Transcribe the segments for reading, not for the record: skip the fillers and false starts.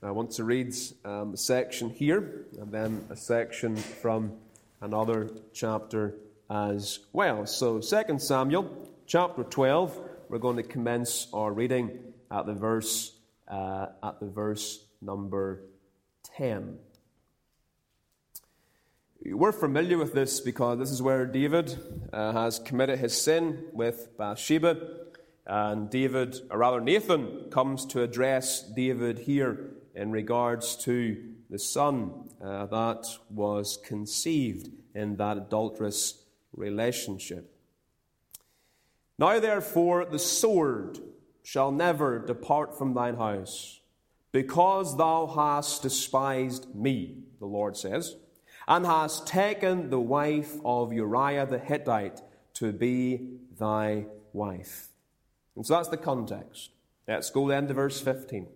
I want to read a section here and then a section from another chapter as well. So 2 Samuel chapter 12, we're going to commence our reading at the verse number 10. We're familiar with this because this is where David has committed his sin with Bathsheba, and Nathan comes to address David here in regards to the son that was conceived in that adulterous relationship. Now therefore the sword shall never depart from thine house, because thou hast despised me, the Lord says, and hast taken the wife of Uriah the Hittite to be thy wife. And so that's the context. Let's go then to verse 15.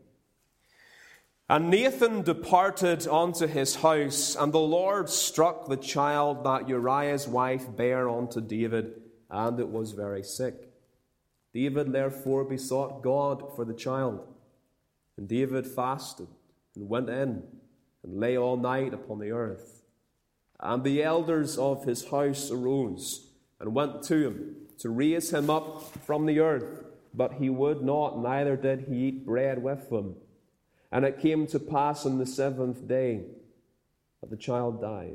And Nathan departed unto his house, and the Lord struck the child that Uriah's wife bare unto David, and it was very sick. David therefore besought God for the child. And David fasted, and went in, and lay all night upon the earth. And the elders of his house arose, and went to him, to raise him up from the earth. But he would not, neither did he eat bread with them. And it came to pass on the 7th day that the child died.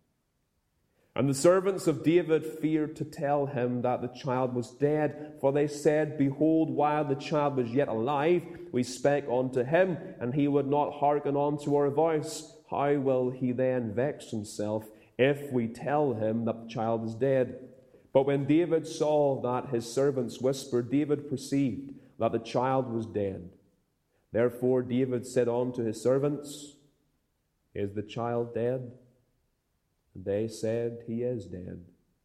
And the servants of David feared to tell him that the child was dead, for they said, Behold, while the child was yet alive, we spake unto him, and he would not hearken unto our voice. How will he then vex himself, if we tell him that the child is dead? But when David saw that his servants whispered, David perceived that the child was dead. Therefore David said unto his servants, Is the child dead? And they said, He is dead.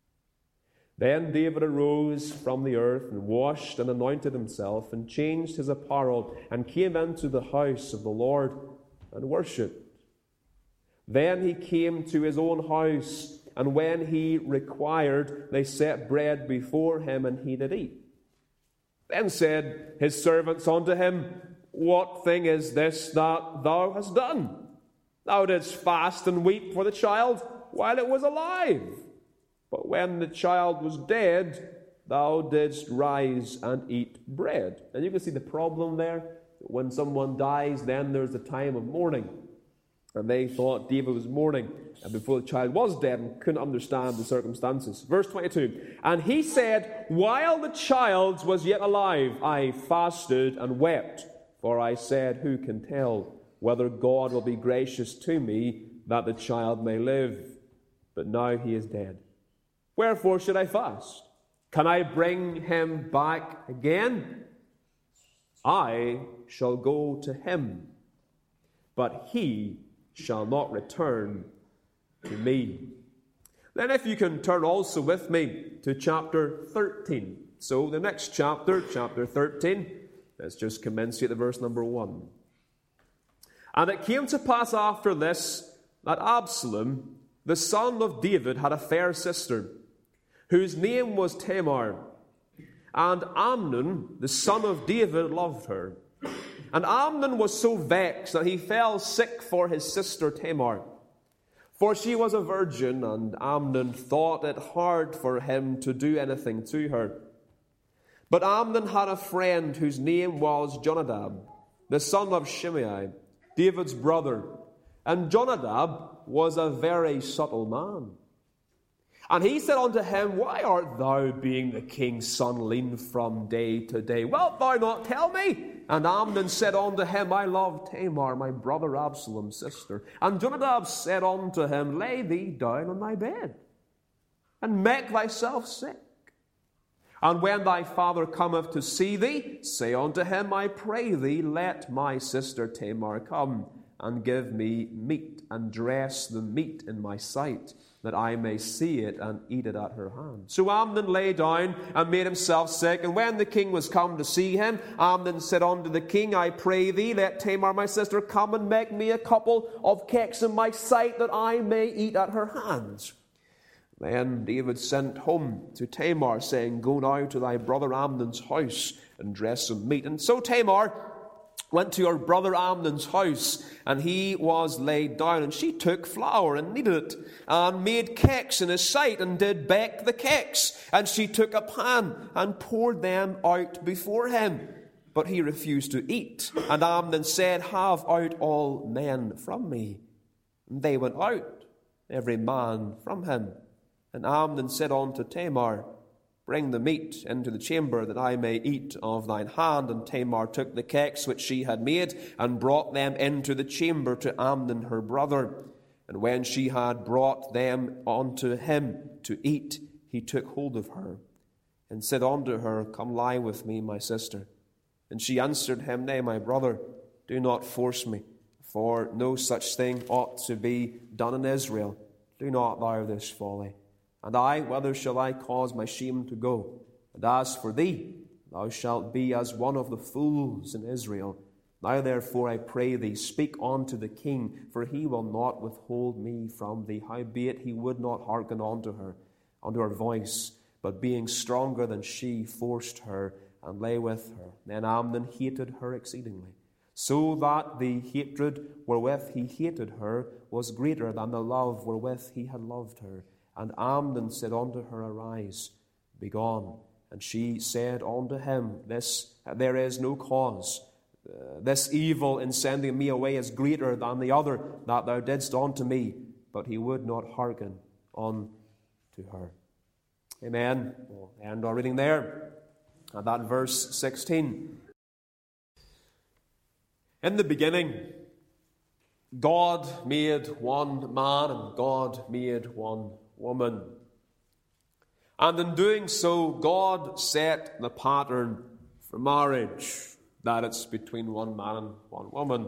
Then David arose from the earth, and washed and anointed himself, and changed his apparel, and came into the house of the Lord, and worshipped. Then he came to his own house, and when he required, they set bread before him, and he did eat. Then said his servants unto him, What thing is this that thou hast done? Thou didst fast and weep for the child while it was alive. But when the child was dead, thou didst rise and eat bread. And you can see the problem there. When someone dies, then there's a time of mourning. And they thought David was mourning before the child was dead and couldn't understand the circumstances. Verse 22, And he said, While the child was yet alive, I fasted and wept. For I said, Who can tell whether God will be gracious to me that the child may live? But now he is dead. Wherefore should I fast? Can I bring him back again? I shall go to him, but he shall not return to me. Then if you can turn also with me to chapter 13. So the next chapter, chapter 13, let's just commence at the verse number 1. And it came to pass after this, that Absalom, the son of David, had a fair sister, whose name was Tamar. And Amnon, the son of David, loved her. And Amnon was so vexed that he fell sick for his sister Tamar. For she was a virgin, and Amnon thought it hard for him to do anything to her. But Amnon had a friend whose name was Jonadab, the son of Shimei, David's brother. And Jonadab was a very subtle man. And he said unto him, Why art thou, being the king's son, lean from day to day? Wilt thou not tell me? And Amnon said unto him, I love Tamar, my brother Absalom's sister. And Jonadab said unto him, Lay thee down on thy bed, and make thyself sick. And when thy father cometh to see thee, say unto him, I pray thee, let my sister Tamar come, and give me meat, and dress the meat in my sight, that I may see it and eat it at her hand. So Amnon lay down and made himself sick. And when the king was come to see him, Amnon said unto the king, I pray thee, let Tamar my sister come and make me a couple of cakes in my sight, that I may eat at her hands. Then David sent home to Tamar, saying, Go now to thy brother Amnon's house, and dress some meat. And so Tamar went to her brother Amnon's house, and he was laid down. And she took flour and kneaded it, and made cakes in his sight, and did bake the cakes. And she took a pan, and poured them out before him. But he refused to eat. And Amnon said, Have out all men from me. And they went out, every man from him. And Amnon said unto Tamar, Bring the meat into the chamber, that I may eat of thine hand. And Tamar took the cakes which she had made, and brought them into the chamber to Amnon her brother. And when she had brought them unto him to eat, he took hold of her, and said unto her, Come lie with me, my sister. And she answered him, Nay, my brother, do not force me, for no such thing ought to be done in Israel. Do not thou this folly. And I, whether shall I cause my shame to go? And as for thee, thou shalt be as one of the fools in Israel. Now therefore I pray thee, speak unto the king, for he will not withhold me from thee. Howbeit he would not hearken unto her voice, but being stronger than she, forced her, and lay with her. Then Amnon hated her exceedingly, so that the hatred wherewith he hated her was greater than the love wherewith he had loved her. And Amnon said unto her, Arise, be gone. And she said unto him, There is no cause. This evil in sending me away is greater than the other that thou didst unto me. But he would not hearken unto her. Amen. We'll end our reading there at that verse 16. In the beginning, God made one man and God made one woman. And in doing so, God set the pattern for marriage, that it's between one man and one woman.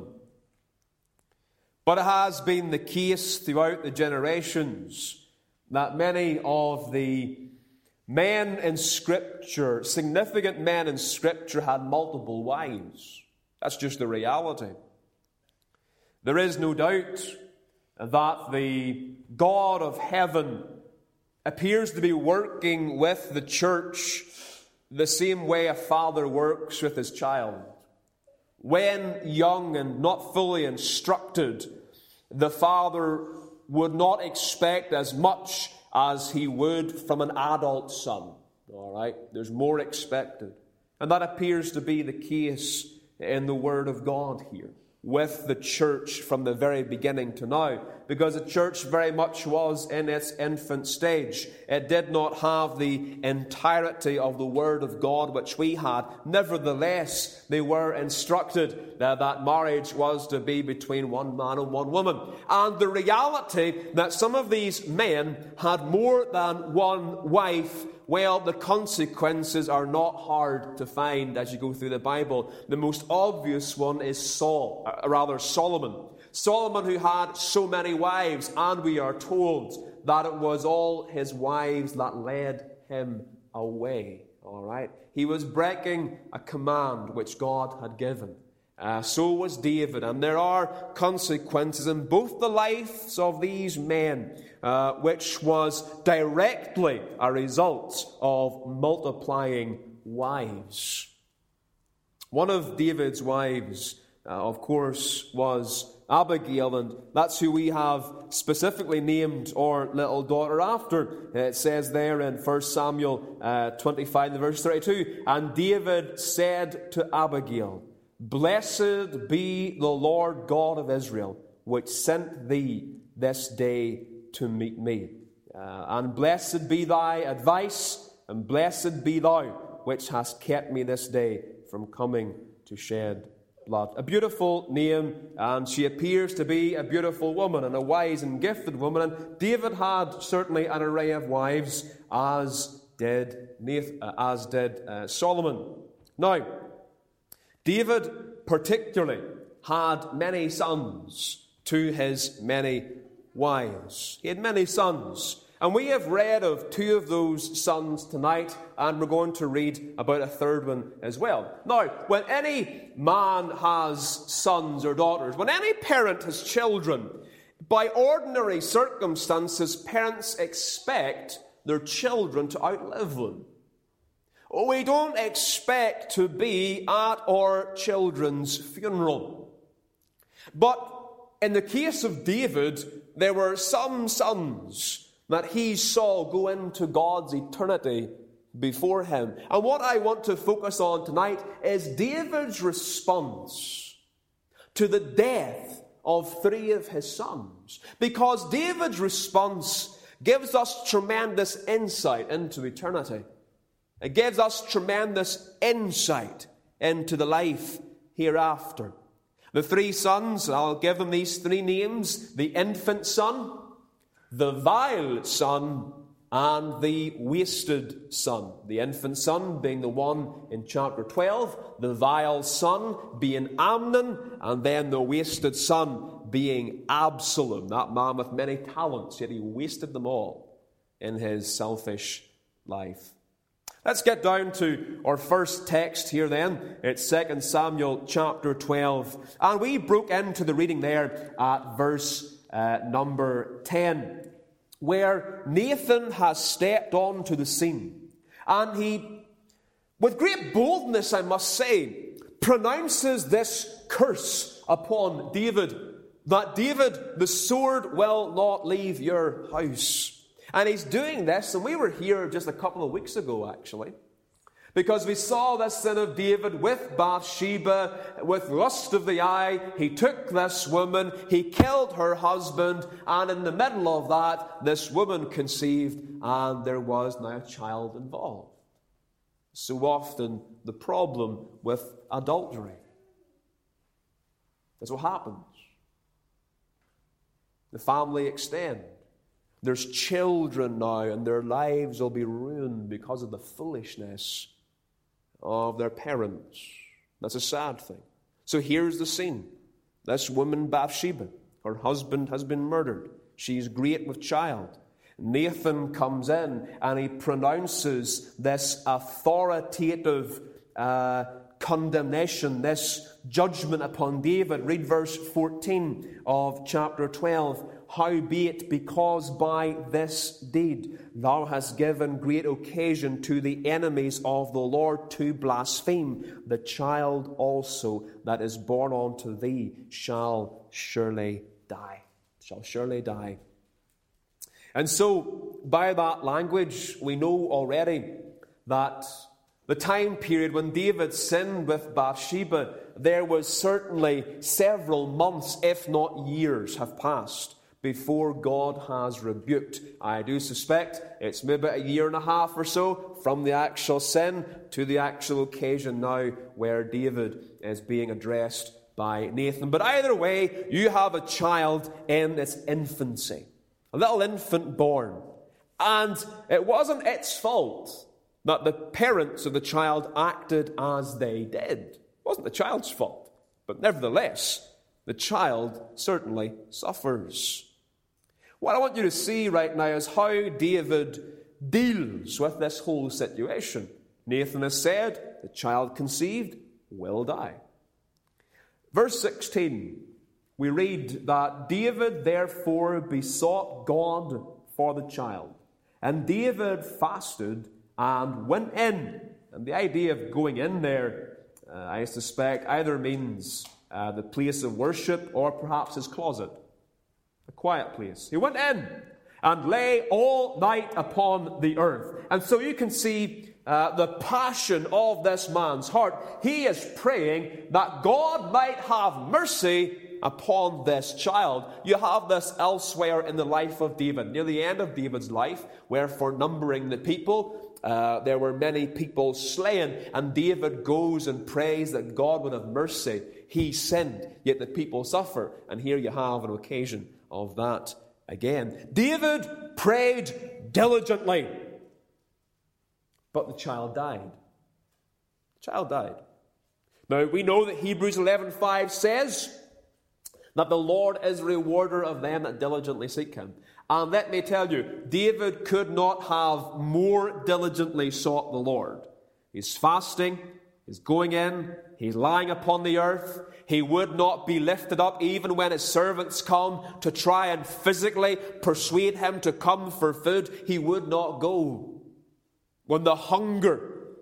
But it has been the case throughout the generations that many of the men in Scripture, significant men in Scripture, had multiple wives. That's just the reality. There is no doubt that the God of heaven appears to be working with the church the same way a father works with his child. When young and not fully instructed, the father would not expect as much as he would from an adult son. All right? There's more expected. And that appears to be the case in the Word of God here, with the church from the very beginning to now, because the church very much was in its infant stage. It did not have the entirety of the Word of God which we had. Nevertheless, they were instructed that marriage was to be between one man and one woman. And the reality that some of these men had more than one wife, well, the consequences are not hard to find as you go through the Bible. The most obvious one is Solomon. Solomon, who had so many wives, and we are told that it was all his wives that led him away. All right? He was breaking a command which God had given. So was David. And there are consequences in both the lives of these men, which was directly a result of multiplying wives. One of David's wives, of course, was Abigail, and that's who we have specifically named our little daughter after. It says there in 1 Samuel 25, verse 32, And David said to Abigail, Blessed be the Lord God of Israel, which sent thee this day to meet me. And blessed be thy advice, and blessed be thou, which hast kept me this day from coming to shed blood. A beautiful name, and she appears to be a beautiful woman and a wise and gifted woman. And David had certainly an array of wives, as did Solomon. Now, David particularly had many sons to his many wives. He had many sons. And we have read of two of those sons tonight, and we're going to read about a third one as well. Now, when any man has sons or daughters, when any parent has children, by ordinary circumstances, parents expect their children to outlive them. We don't expect to be at our children's funeral. But in the case of David, there were some sons that he saw go into God's eternity before him. And what I want to focus on tonight is David's response to the death of 3 of his sons. Because David's response gives us tremendous insight into eternity. It gives us tremendous insight into the life hereafter. The 3 sons, I'll give them these 3 names: the infant son, the vile son, and the wasted son. The infant son being the one in chapter 12, the vile son being Amnon, and then the wasted son being Absalom, that man with many talents, yet he wasted them all in his selfish life. Let's get down to our first text here then. It's 2 Samuel chapter 12. And we broke into the reading there at verse number 10, where Nathan has stepped onto the scene. And he, with great boldness, I must say, pronounces this curse upon David, that David, the sword will not leave your house. And he's doing this, and we were here just a couple of weeks ago, actually, because we saw this sin of David with Bathsheba, with lust of the eye. He took this woman, he killed her husband, and in the middle of that, this woman conceived, and there was now a child involved. So often, the problem with adultery. That's what happens. The family extends. There's children now, and their lives will be ruined because of the foolishness of their parents. That's a sad thing. So here's the scene. This woman, Bathsheba, her husband has been murdered. She's great with child. Nathan comes in, and he pronounces this authoritative condemnation, this judgment upon David. Read verse 14 of chapter 12. Howbeit, because by this deed thou hast given great occasion to the enemies of the Lord to blaspheme, the child also that is born unto thee shall surely die. Shall surely die. And so, by that language, we know already that the time period when David sinned with Bathsheba, there was certainly several months, if not years, have passed before God has rebuked. I do suspect it's maybe a year and a half or so from the actual sin to the actual occasion now where David is being addressed by Nathan. But either way, you have a child in its infancy, a little infant born. And it wasn't its fault that the parents of the child acted as they did. It wasn't the child's fault. But nevertheless, the child certainly suffers. What I want you to see right now is how David deals with this whole situation. Nathan has said, the child conceived will die. Verse 16, we read that David therefore besought God for the child. And David fasted and went in. And the idea of going in there, I suspect, either means the place of worship or perhaps his closet. A quiet place. He went in and lay all night upon the earth. And so you can see the passion of this man's heart. He is praying that God might have mercy upon this child. You have this elsewhere in the life of David, near the end of David's life, where for numbering the people, there were many people slain, and David goes and prays that God would have mercy. He sinned, yet the people suffer. And here you have an occasion of that again. David prayed diligently, but the child died. The child died. Now, we know that Hebrews 11:5 says that the Lord is a rewarder of them that diligently seek him. And let me tell you, David could not have more diligently sought the Lord. He's fasting, he's going in, he's lying upon the earth. He would not be lifted up even when his servants come to try and physically persuade him to come for food. He would not go. When the hunger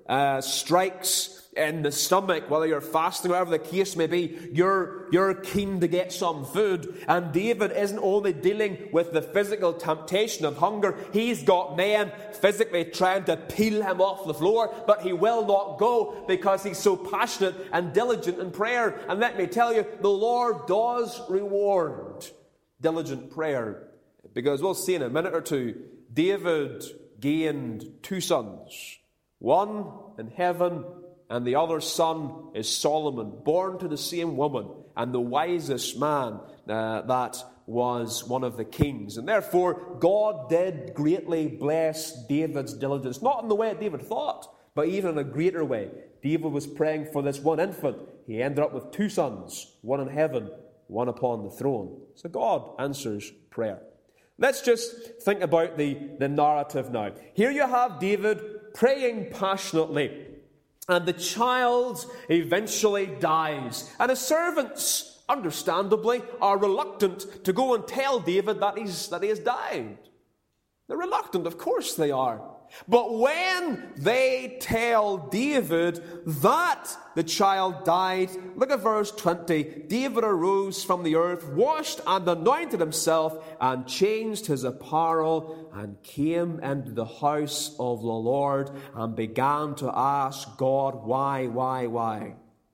strikes in the stomach, whether you're fasting, whatever the case may be, you're keen to get some food. And David isn't only dealing with the physical temptation of hunger, he's got men physically trying to peel him off the floor, but he will not go because he's so passionate and diligent in prayer. And let me tell you, the Lord does reward diligent prayer, because we'll see in a minute or two, David gained 2 sons, one in heaven, and the other son is Solomon, born to the same woman, and the wisest man that was one of the kings. And therefore, God did greatly bless David's diligence, not in the way David thought, but even in a greater way. David was praying for this one infant. He ended up with 2 sons, one in heaven, one upon the throne. So God answers prayer. Let's just think about the narrative now. Here you have David praying passionately, and the child eventually dies. And his servants, understandably, are reluctant to go and tell David that he has died. They're reluctant, of course they are. But when they tell David that the child died, look at verse 20. David arose from the earth, washed and anointed himself, and changed his apparel, and came into the house of the Lord, and began to ask God, why?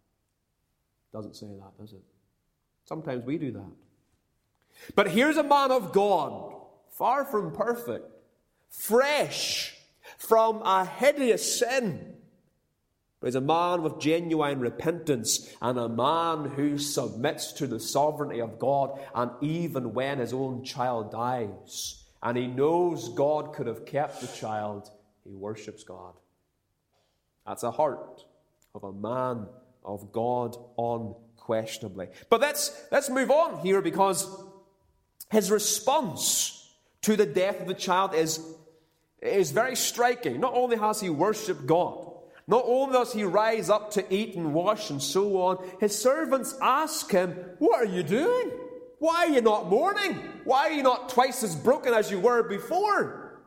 Doesn't say that, does it? Sometimes we do that. But here's a man of God, far from perfect, fresh from a hideous sin. But he's a man with genuine repentance, and a man who submits to the sovereignty of God, and even when his own child dies, and he knows God could have kept the child, he worships God. That's a heart of a man of God, unquestionably. But let's move on here, because his response to the death of the child is very striking. Not only has he worshipped God, not only does he rise up to eat and wash and so on, his servants ask him, what are you doing? Why are you not mourning? Why are you not twice as broken as you were before?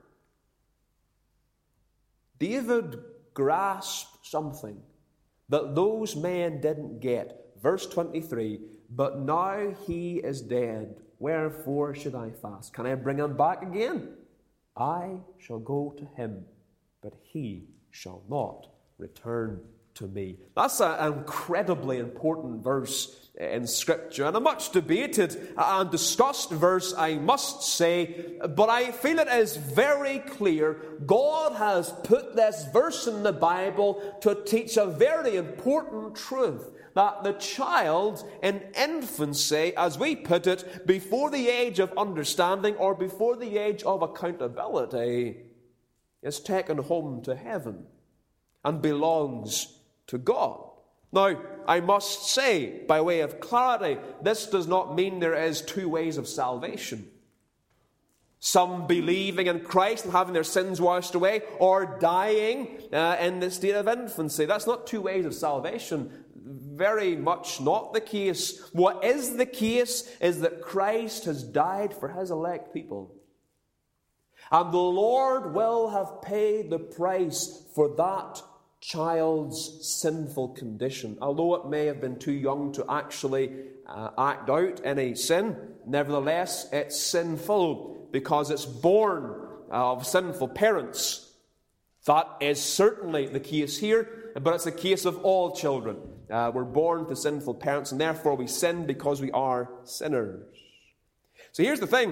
David grasped something that those men didn't get. Verse 23, but now he is dead. Wherefore should I fast? Can I bring him back again? I shall go to him, but he shall not return to me. That's an incredibly important verse in Scripture, and a much debated and discussed verse, I must say, but I feel it is very clear God has put this verse in the Bible to teach a very important truth, that the child in infancy, as we put it, before the age of understanding or before the age of accountability, is taken home to heaven and belongs to God. Now, I must say, by way of clarity, this does not mean there is 2 ways of salvation. Some believing in Christ and having their sins washed away, or dying in the state of infancy. That's not 2 ways of salvation. Very much not the case. What is the case is that Christ has died for his elect people. And the Lord will have paid the price for that child's sinful condition. Although it may have been too young to actually act out any sin, nevertheless, it's sinful because it's born of sinful parents. That is certainly the case here, but it's the case of all children. We're born to sinful parents, and therefore we sin because we are sinners. So here's the thing.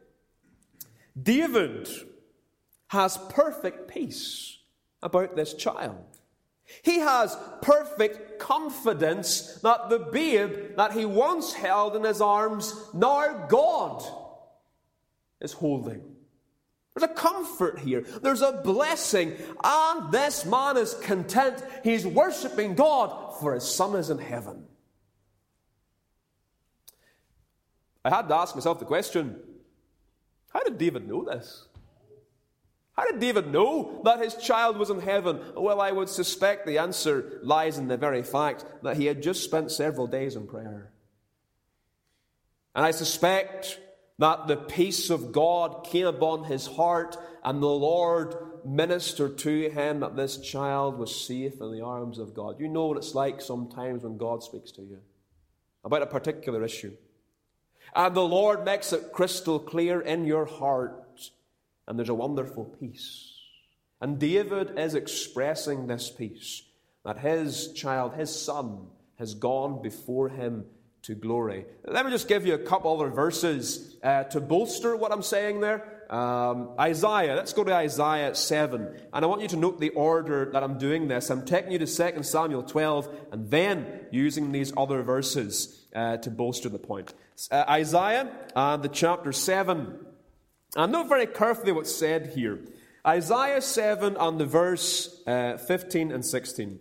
David has perfect peace about this child. He has perfect confidence that the babe that he once held in his arms, now God is holding. There's a comfort here. There's a blessing. And this man is content. He's worshipping God, for his son is in heaven. I had to ask myself the question, how did David know this? How did David know that his child was in heaven? Well, I would suspect the answer lies in the very fact that he had just spent several days in prayer. And I suspect that the peace of God came upon his heart, and the Lord ministered to him that this child was safe in the arms of God. You know what it's like sometimes when God speaks to you about a particular issue. And the Lord makes it crystal clear in your heart, and there's a wonderful peace. And David is expressing this peace, that his child, his son, has gone before him to glory. Let me just give you a couple other verses to bolster what I'm saying there. Isaiah, let's go to Isaiah 7. And I want you to note the order that I'm doing this. I'm taking you to 2 Samuel 12 and then using these other verses to bolster the point. Isaiah, the chapter 7. And note very carefully what's said here. Isaiah 7 and the verse 15 and 16.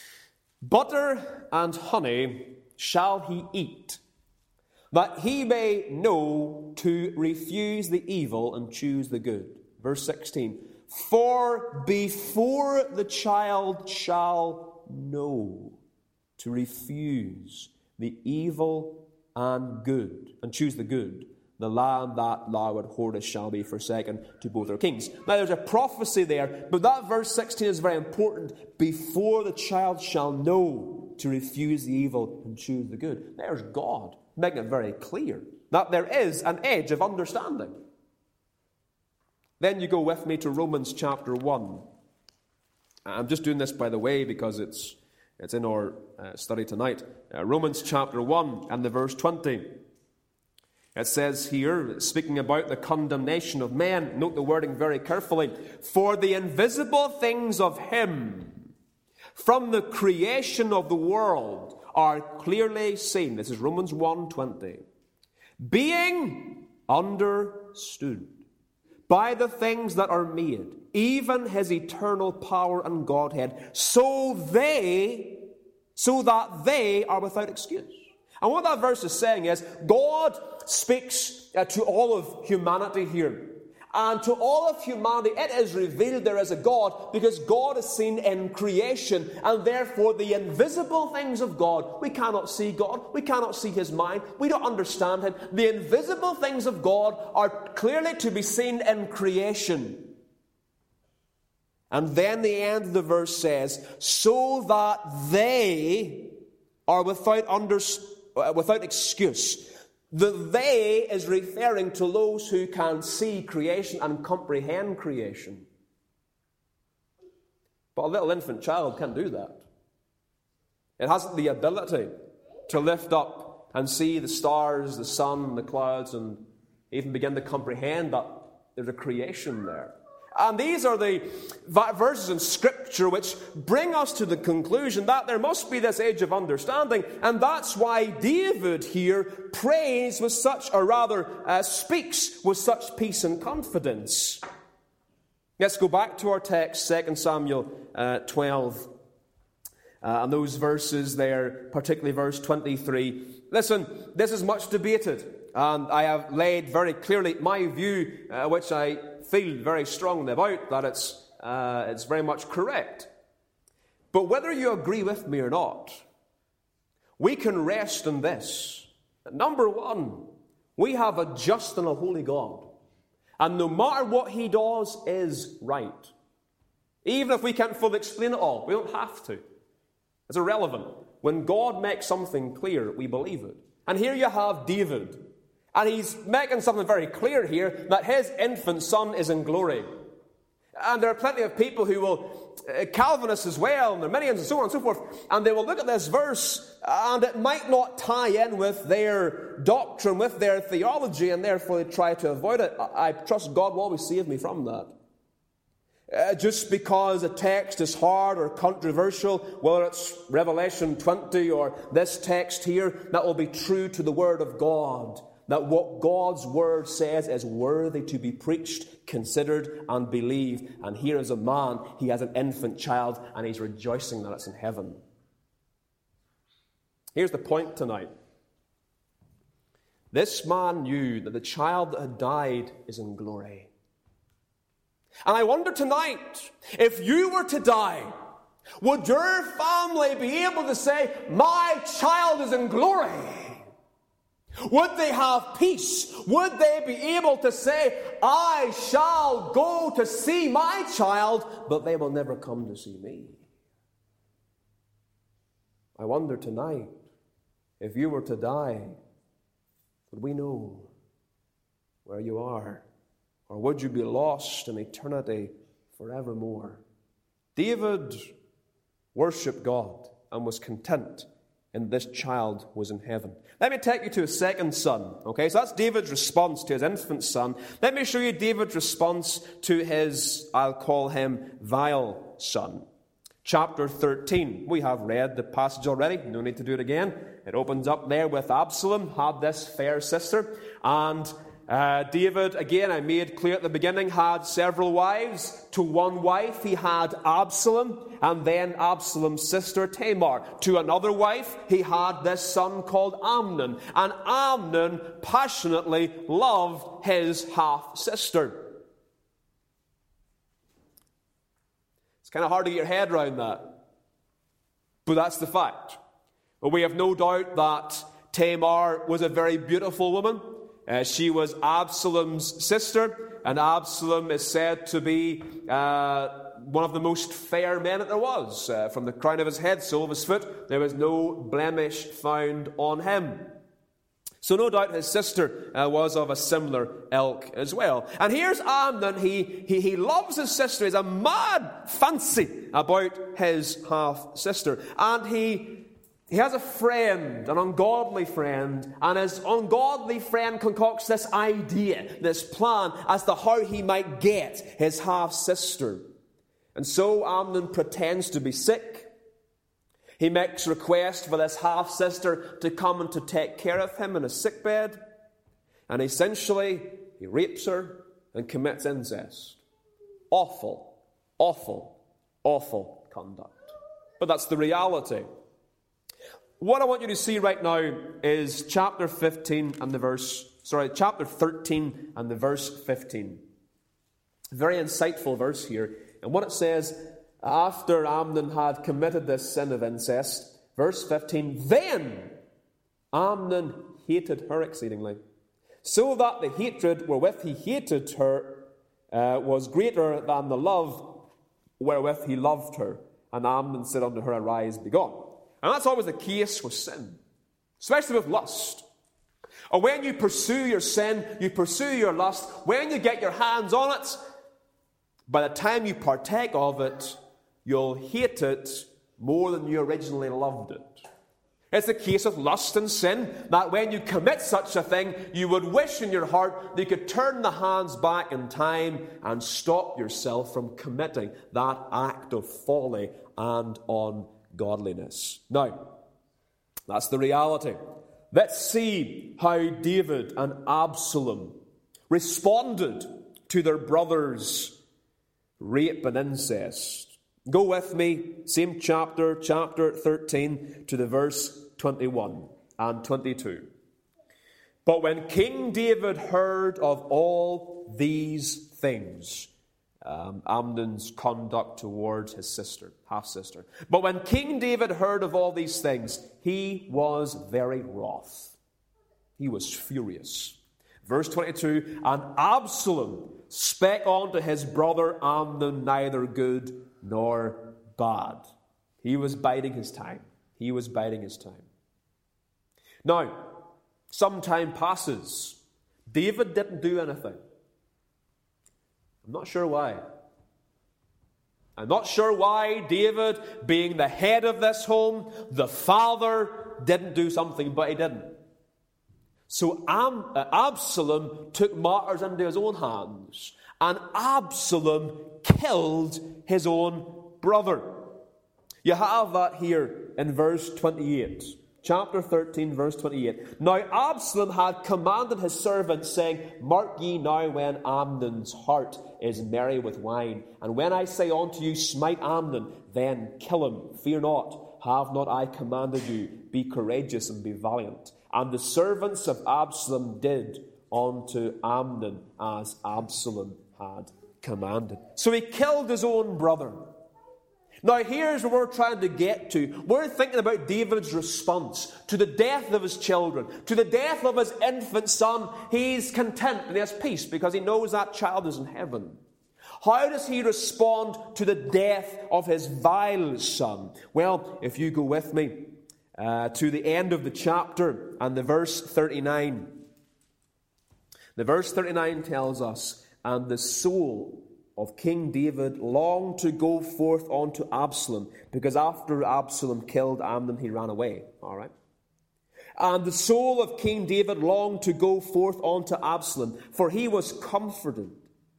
Butter and honey shall he eat, that he may know to refuse the evil and choose the good. Verse 16. For before the child shall know to refuse the evil and good, and choose the good, the land that thou abhorrest shall be forsaken to both our kings. Now there's a prophecy there, but that verse 16 is very important. Before the child shall know to refuse the evil and choose the good. There's God making it very clear that there is an edge of understanding. Then you go with me to Romans chapter 1. I'm just doing this, by the way, because it's in our study tonight. Romans chapter 1 and the verse 20. It says here, speaking about the condemnation of men, note the wording very carefully. For the invisible things of him from the creation of the world are clearly seen. This is Romans 1:20. Being understood by the things that are made, even his eternal power and Godhead, so that they are without excuse. And what that verse is saying is, God speaks to all of humanity here. And to all of humanity, it is revealed there is a God, because God is seen in creation, and therefore the invisible things of God, we cannot see God, we cannot see his mind, we don't understand him. The invisible things of God are clearly to be seen in creation. And then the end of the verse says, so that they are without excuse. The they is referring to those who can see creation and comprehend creation. But a little infant child can't do that. It hasn't the ability to lift up and see the stars, the sun, the clouds, and even begin to comprehend that there's a creation there. And these are the verses in Scripture which bring us to the conclusion that there must be this age of understanding. And that's why David here prays with such, or rather speaks with such peace and confidence. Let's go back to our text, 2 Samuel 12. And those verses there, particularly verse 23. Listen, this is much debated. And I have laid very clearly my view, which I feel very strongly about, that it's very much correct. But whether you agree with me or not, we can rest in this. Number one, we have a just and a holy God. And no matter what he does is right. Even if we can't fully explain it all, we don't have to. It's irrelevant. When God makes something clear, we believe it. And here you have David. And he's making something very clear here, that his infant son is in glory. And there are plenty of people who will, Calvinists as well, and Arminians and so on and so forth, and they will look at this verse, and it might not tie in with their doctrine, with their theology, and therefore they try to avoid it. I trust God will always save me from that. Just because a text is hard or controversial, whether it's Revelation 20 or this text here, that will be true to the Word of God. That what God's Word says is worthy to be preached, considered, and believed. And here is a man, he has an infant child, and he's rejoicing that it's in heaven. Here's the point tonight. This man knew that the child that had died is in glory. And I wonder tonight, if you were to die, would your family be able to say, my child is in glory? Would they have peace? Would they be able to say, I shall go to see my child, but they will never come to see me? I wonder tonight, if you were to die, would we know where you are? Or would you be lost in eternity forevermore? David worshipped God and was content, and this child was in heaven. Let me take you to his second son. Okay, so that's David's response to his infant son. Let me show you David's response to his, I'll call him, vile son. Chapter 13. We have read the passage already. No need to do it again. It opens up there with Absalom had this fair sister. And David, again, I made clear at the beginning, had several wives. To one wife he had Absalom, and then Absalom's sister Tamar. To another wife he had this son called Amnon. And Amnon passionately loved his half-sister. It's kind of hard to get your head around that. But that's the fact. Well, we have no doubt that Tamar was a very beautiful woman. She was Absalom's sister, and Absalom is said to be one of the most fair men that there was. From the crown of his head, sole of his foot, there was no blemish found on him. So no doubt his sister was of a similar ilk as well. And here's Amnon. He loves his sister. He has a mad fancy about his half-sister. And he has a friend, an ungodly friend, and his ungodly friend concocts this idea, this plan, as to how he might get his half-sister. And so Amnon pretends to be sick. He makes request for this half-sister to come and to take care of him in a sickbed. And essentially, he rapes her and commits incest. Awful, awful, awful conduct. But that's the reality. What I want you to see right now is chapter 13 and the verse 15. Very insightful verse here. And what it says, after Amnon had committed this sin of incest, verse 15, then Amnon hated her exceedingly, so that the hatred wherewith he hated her was greater than the love wherewith he loved her. And Amnon said unto her, arise, be gone. And that's always the case with sin, especially with lust. Or when you pursue your sin, you pursue your lust, when you get your hands on it, by the time you partake of it, you'll hate it more than you originally loved it. It's the case of lust and sin, that when you commit such a thing, you would wish in your heart that you could turn the hands back in time and stop yourself from committing that act of folly and ungodliness. Now, that's the reality. Let's see how David and Absalom responded to their brother's rape and incest. Go with me, same chapter 13, to the verse 21 and 22. But when King David heard of all these things, Amnon's conduct towards his sister, half-sister. But when King David heard of all these things, he was very wroth. He was furious. Verse 22, and Absalom spake unto his brother Amnon neither good nor bad. He was biding his time. He was biding his time. Now, some time passes. David didn't do anything. I'm not sure why. I'm not sure why David, being the head of this home, the father, didn't do something, but he didn't. So Absalom took matters into his own hands, and Absalom killed his own brother. You have that here in verse 28. Chapter 13, verse 28. Now Absalom had commanded his servants, saying, mark ye now when Amnon's heart is merry with wine. And when I say unto you, smite Amnon, then kill him. Fear not. Have not I commanded you? Be courageous and be valiant. And the servants of Absalom did unto Amnon as Absalom had commanded. So he killed his own brother. Now, here's where we're trying to get to. We're thinking about David's response to the death of his children, to the death of his infant son. He's content and he has peace because he knows that child is in heaven. How does he respond to the death of his vile son? Well, if you go with me to the end of the chapter and the verse 39. The verse 39 tells us, "And the soul of King David longed to go forth unto Absalom, because after Absalom killed Amnon, he ran away." All right. "And the soul of King David longed to go forth unto Absalom, for he was comforted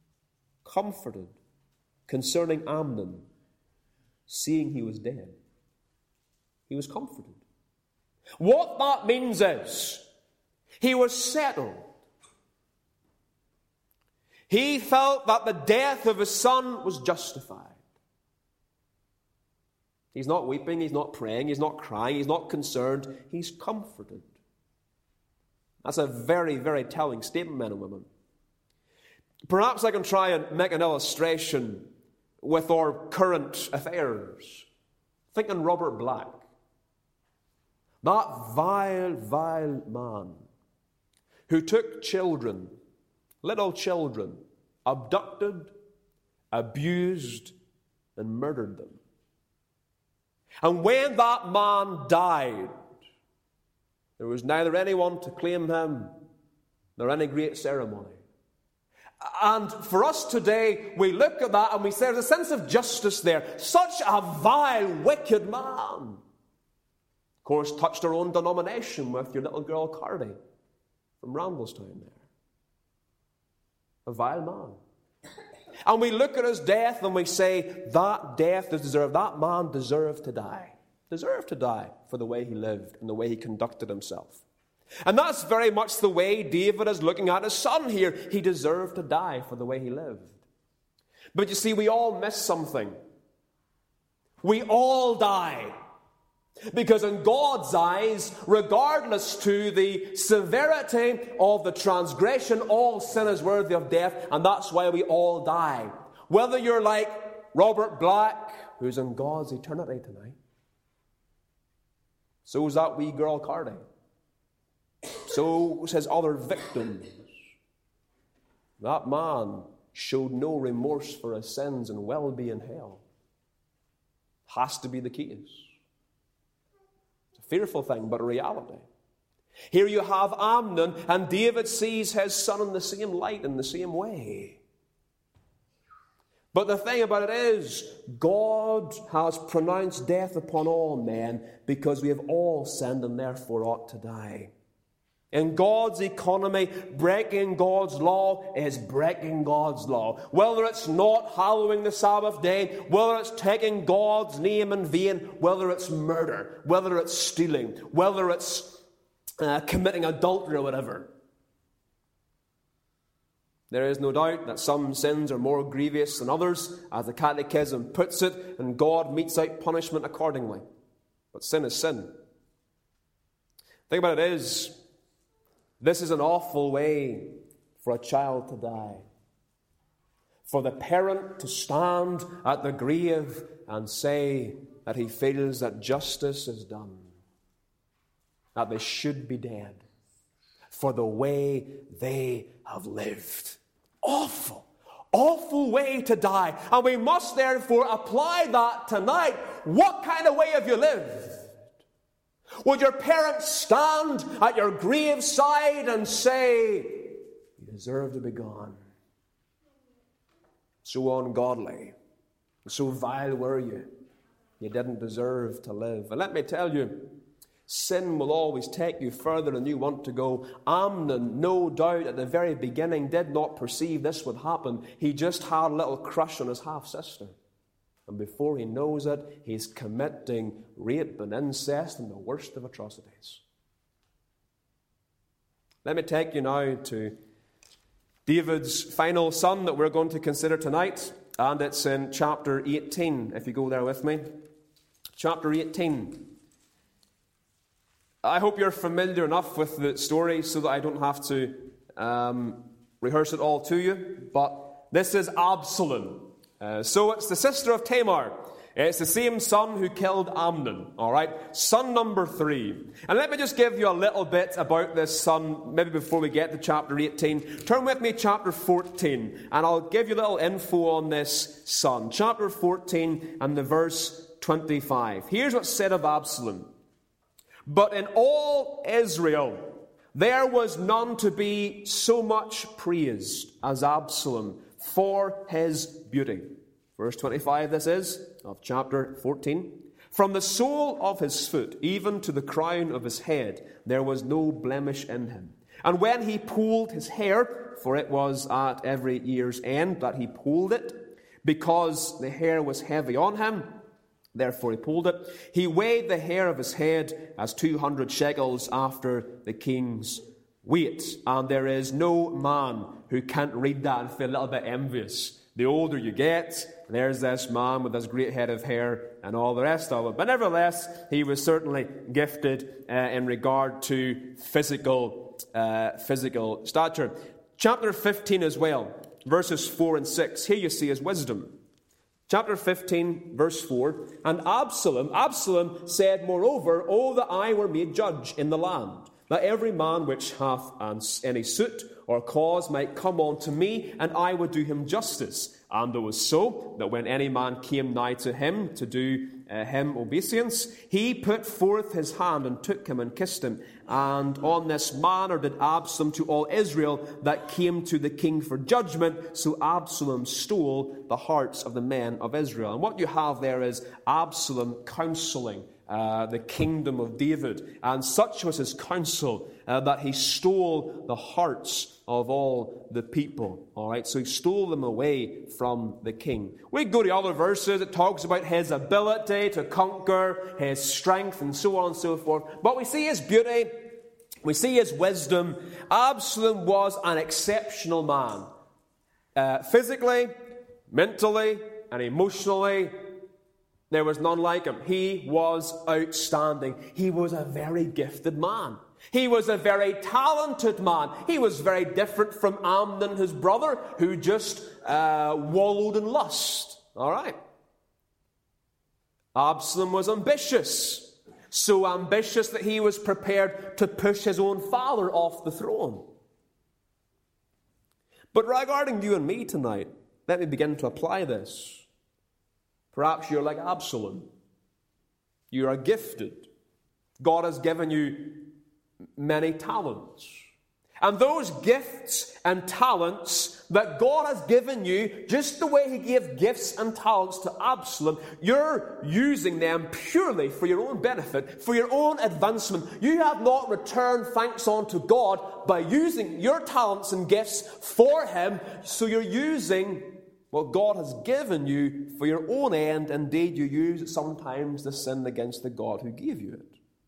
concerning Amnon, seeing he was dead." He was comforted. What that means is, he was settled. He felt that the death of his son was justified. He's not weeping, he's not praying, he's not crying, he's not concerned. He's comforted. That's a very, very telling statement, men and women. Perhaps I can try and make an illustration with our current affairs. Thinking Robert Black. That vile, vile man who took children, little children, abducted, abused, and murdered them. And when that man died, there was neither anyone to claim him, nor any great ceremony. And for us today, we look at that and we say there's a sense of justice there. Such a vile, wicked man. Of course, touched our own denomination with your little girl Cardi from Randallstown there. A vile man. And we look at his death and we say, that death is deserved. That man deserved to die. Deserved to die for the way he lived and the way he conducted himself. And that's very much the way David is looking at his son here. He deserved to die for the way he lived. But you see, we all miss something. We all die. Because in God's eyes, regardless to the severity of the transgression, all sin is worthy of death, and that's why we all die. Whether you're like Robert Black, who's in God's eternity tonight, so is that wee girl Cardi. So was his other victims. That man showed no remorse for his sins and will be in hell. Has to be the case. It's a fearful thing, but a reality. Here you have Amnon, and David sees his son in the same light, in the same way. But the thing about it is, God has pronounced death upon all men because we have all sinned and therefore ought to die. In God's economy, breaking God's law is breaking God's law. Whether it's not hallowing the Sabbath day, whether it's taking God's name in vain, whether it's murder, whether it's stealing, whether it's committing adultery or whatever. There is no doubt that some sins are more grievous than others, as the Catechism puts it, and God metes out punishment accordingly. But sin is sin. The thing about it is, this is an awful way for a child to die. For the parent to stand at the grave and say that he feels that justice is done, that they should be dead for the way they have lived. Awful, awful way to die. And we must therefore apply that tonight. What kind of way have you lived? Would your parents stand at your graveside and say, "You deserve to be gone. So ungodly, so vile were you. You didn't deserve to live." And let me tell you, sin will always take you further than you want to go. Amnon, no doubt, at the very beginning did not perceive this would happen. He just had a little crush on his half-sister. And before he knows it, he's committing rape and incest and the worst of atrocities. Let me take you now to David's final son that we're going to consider tonight. And it's in chapter 18, if you go there with me. Chapter 18. I hope you're familiar enough with the story so that I don't have to rehearse it all to you. But this is Absalom. So it's the sister of Tamar. It's the same son who killed Amnon, all right? Son number 3. And let me just give you a little bit about this son, maybe before we get to chapter 18. Turn with me to chapter 14, and I'll give you a little info on this son. Chapter 14 and the verse 25. Here's what's said of Absalom. But in all Israel, there was none to be so much praised as Absalom for his beauty. Verse 25, this is, of chapter 14. From the sole of his foot, even to the crown of his head, there was no blemish in him. And when he pulled his hair, for it was at every year's end that he pulled it, because the hair was heavy on him, therefore he pulled it. He weighed the hair of his head as 200 shekels after the king's weight. And there is no man who can't read that and feel a little bit envious. The older you get, there's this man with this great head of hair and all the rest of it. But nevertheless, he was certainly gifted in regard to physical stature. Chapter 15 as well, verses 4 and 6. Here you see his wisdom. Chapter 15, verse 4, and Absalom said, moreover, oh, that I were made judge in the land, that every man which hath any suit or cause might come unto me, and I would do him justice. And it was so, that when any man came nigh to him to do him obeisance, he put forth his hand and took him and kissed him. And on this manner did Absalom to all Israel that came to the king for judgment. So Absalom stole the hearts of the men of Israel. And what you have there is Absalom counseling the kingdom of David. And such was his counsel that he stole the hearts of all the people. All right, so he stole them away from the king. We go to other verses. It talks about his ability to conquer, his strength, and so on and so forth. But we see his beauty. We see his wisdom. Absalom was an exceptional man. Physically, mentally, and emotionally, there was none like him. He was outstanding. He was a very gifted man. He was a very talented man. He was very different from Amnon, his brother, who just wallowed in lust. All right. Absalom was ambitious. So ambitious that he was prepared to push his own father off the throne. But regarding you and me tonight, let me begin to apply this. Perhaps you're like Absalom. You are gifted. God has given you many talents. And those gifts and talents that God has given you, just the way He gave gifts and talents to Absalom, you're using them purely for your own benefit, for your own advancement. You have not returned thanks unto God by using your talents and gifts for Him, so you're using what God has given you for your own end. Indeed, you use it sometimes to sin against the God who gave you it.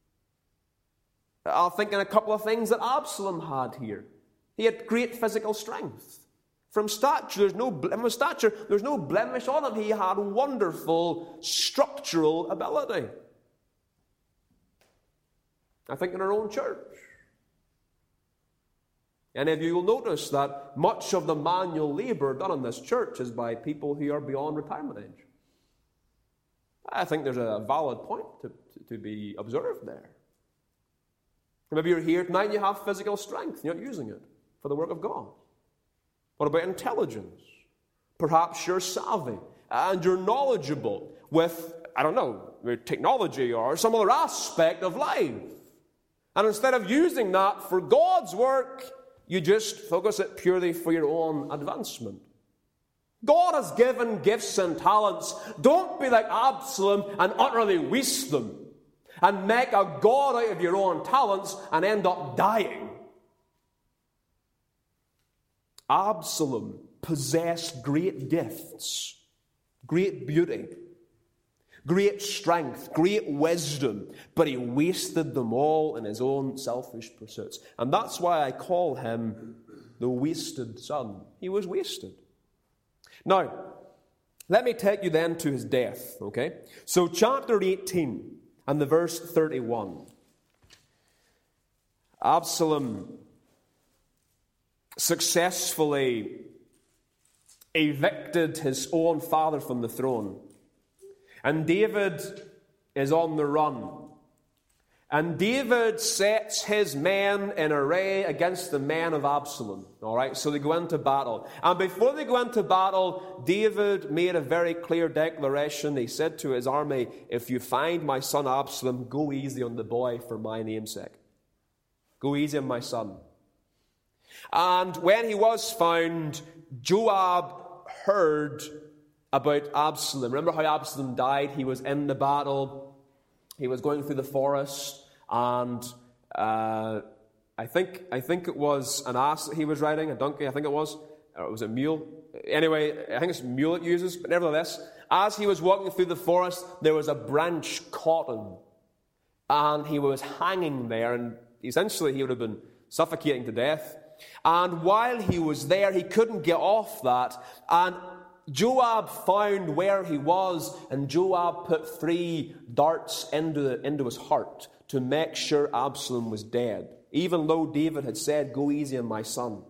I'll think in a couple of things that Absalom had here. He had great physical strength. From stature, there's no blemish on him. He had wonderful structural ability. I think in our own church. And if you will notice that much of the manual labor done in this church is by people who are beyond retirement age. I think there's a valid point to be observed there. Maybe you're here tonight and you have physical strength. You're not using it for the work of God. What about intelligence? Perhaps you're savvy and you're knowledgeable with, with technology or some other aspect of life. And instead of using that for God's work, you just focus it purely for your own advancement. God has given gifts and talents. Don't be like Absalom and utterly waste them and make a god out of your own talents and end up dying. Absalom possessed great gifts, great beauty, great strength, great wisdom, but he wasted them all in his own selfish pursuits. And that's why I call him the wasted son. He was wasted. Now, let me take you then to his death, okay? So chapter 18 and the verse 31. Absalom successfully evicted his own father from the throne. And David is on the run. And David sets his men in array against the men of Absalom. All right, so they go into battle. And before they go into battle, David made a very clear declaration. He said to his army, if you find my son Absalom, go easy on the boy for my name's sake. Go easy on my son. And when he was found, Joab heard about Absalom. Remember how Absalom died? He was in the battle. He was going through the forest, and I think it was an ass that he was riding, a donkey, I think it was. Or it was a mule. Anyway, I think it's a mule it uses, but nevertheless, as he was walking through the forest, there was a branch caught him, and he was hanging there, and essentially he would have been suffocating to death. And while he was there, he couldn't get off that, and Joab found where he was, and Joab put 3 darts into his heart to make sure Absalom was dead. Even though David had said, go easy on my son,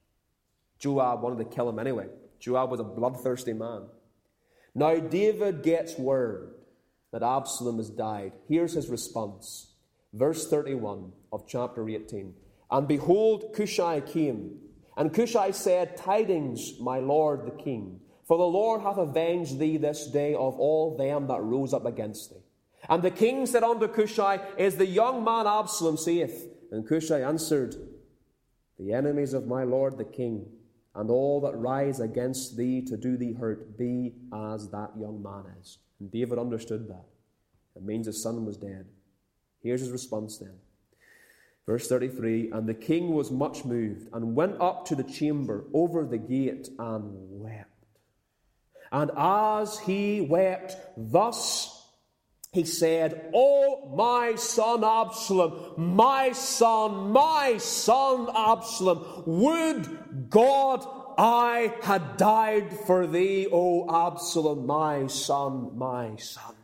Joab wanted to kill him anyway. Joab was a bloodthirsty man. Now David gets word that Absalom has died. Here's his response. Verse 31 of chapter 18. And behold, Cushai came. And Cushai said, tidings, my lord the king. For the Lord hath avenged thee this day of all them that rose up against thee. And the king said unto Cushai, is the young man Absalom saith? And Cushai answered, the enemies of my lord the king, and all that rise against thee to do thee hurt, be as that young man is. And David understood that. It means his son was dead. Here's his response then. Verse 33, and the king was much moved, and went up to the chamber over the gate, and wept. And as he wept, thus he said, O my son Absalom, my son Absalom, would God I had died for thee, O Absalom, my son, my son.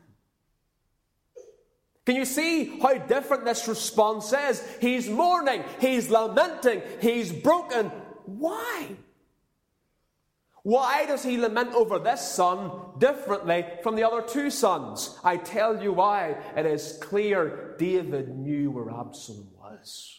Can you see how different this response is? He's mourning, he's lamenting, he's broken. Why? Why does he lament over this son differently from the other 2 sons? I tell you why. It is clear David knew where Absalom was.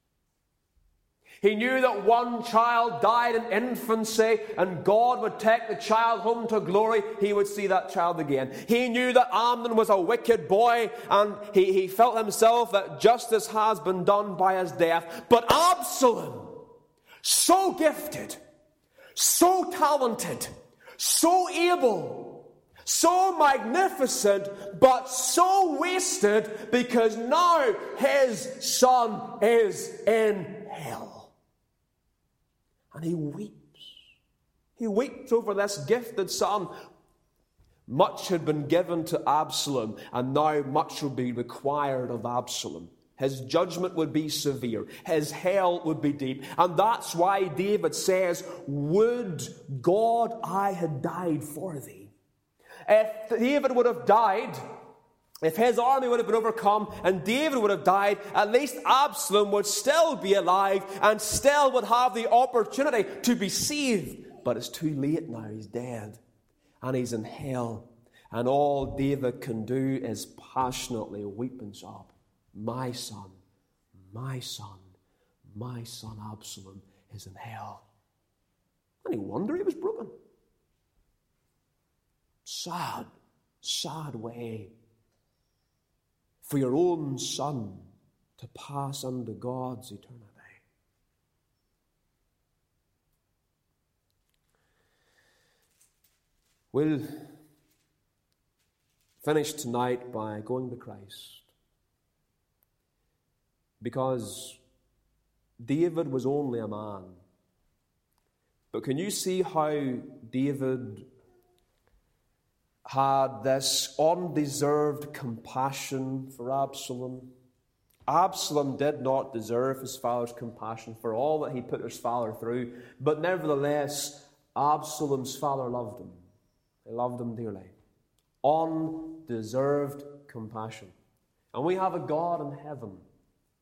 He knew that one child died in infancy, and God would take the child home to glory. He would see that child again. He knew that Amnon was a wicked boy, and he felt himself that justice has been done by his death. But Absalom, so gifted, so talented, so able, so magnificent, but so wasted because now his son is in hell. And he weeps. He weeps over this gifted son. Much had been given to Absalom, and now much would be required of Absalom. His judgment would be severe. His hell would be deep. And that's why David says, would God I had died for thee. If David would have died, if his army would have been overcome and David would have died, at least Absalom would still be alive and still would have the opportunity to be saved. But it's too late now. He's dead. And he's in hell. And all David can do is passionately weep and sob. My son, my son, my son Absalom is in hell. Any wonder he was broken? Sad, sad way for your own son to pass unto God's eternity. We'll finish tonight by going to Christ. Because David was only a man. But can you see how David had this undeserved compassion for Absalom? Absalom did not deserve his father's compassion for all that he put his father through. But nevertheless, Absalom's father loved him. He loved him dearly. Undeserved compassion. And we have a God in heaven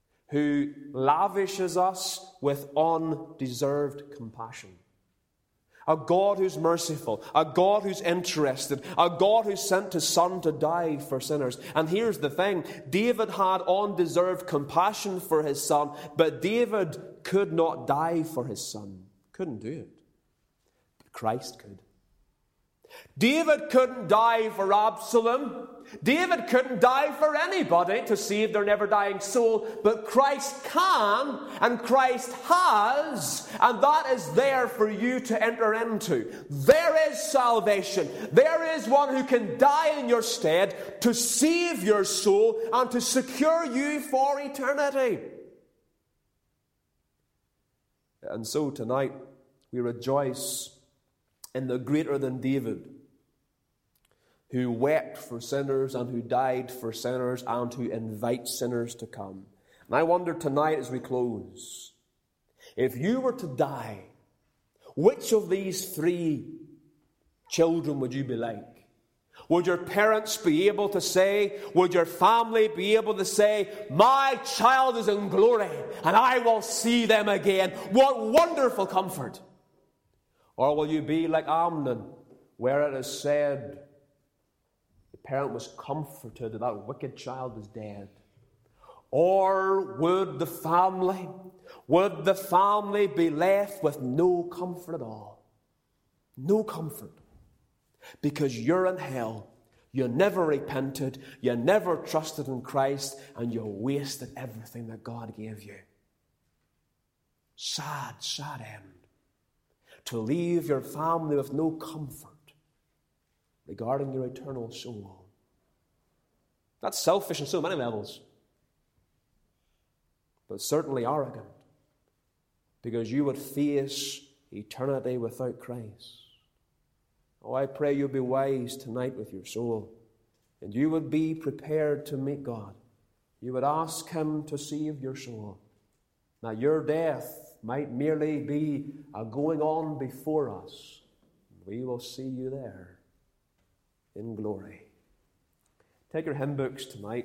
who lavishes us with undeserved compassion, A God who's merciful, a God who's interested, a God who sent His Son to die for sinners. And here's the thing, David had undeserved compassion for his son, but David could not die for his son. Couldn't do it. But Christ could. David couldn't die for Absalom. David couldn't die for anybody to save their never-dying soul. But Christ can, and Christ has, and that is there for you to enter into. There is salvation. There is one who can die in your stead to save your soul and to secure you for eternity. And so tonight we rejoice in the greater than David, who wept for sinners and who died for sinners and who invites sinners to come. And I wonder tonight as we close, if you were to die, which of these three children would you be like? Would your parents be able to say, would your family be able to say, my child is in glory and I will see them again? What wonderful comfort! Or will you be like Amnon, where it is said, the parent was comforted that wicked child is dead? Or would the family be left with no comfort at all? No comfort. Because you're in hell. You never repented. You never trusted in Christ. And you wasted everything that God gave you. Sad, sad end. To leave your family with no comfort regarding your eternal soul. That's selfish on so many levels. But certainly arrogant. Because you would face eternity without Christ. Oh, I pray you'll be wise tonight with your soul. And you would be prepared to meet God. You would ask Him to save your soul. Now your death might merely be a going on before us. We will see you there in glory. Take your hymn books tonight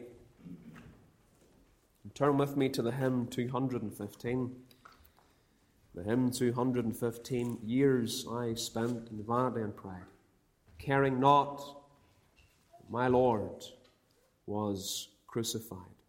and turn with me to the hymn 215. The hymn 215, years I spent in vanity and pride, caring not my Lord was crucified.